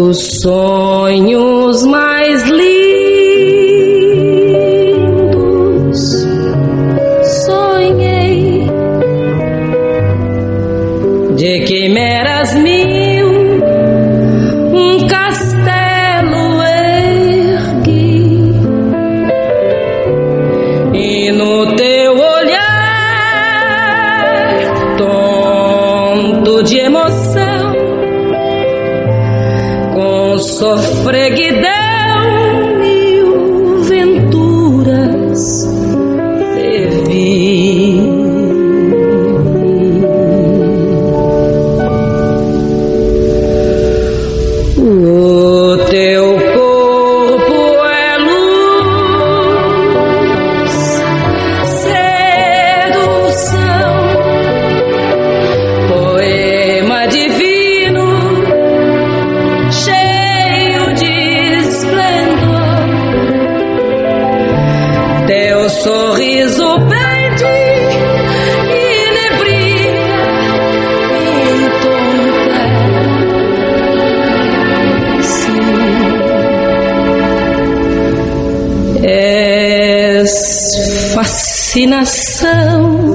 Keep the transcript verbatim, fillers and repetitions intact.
Os sonhos mais lindos sonhei, de quimeras mil um castelo ergui, e no teu olhar tonto de emoção, com sofreguidão mil venturas te vi. O teu corpo é luz, sedução, poema divino, cheio de esplendor. Teu sorriso pede e nebria em tom trance. És fascinação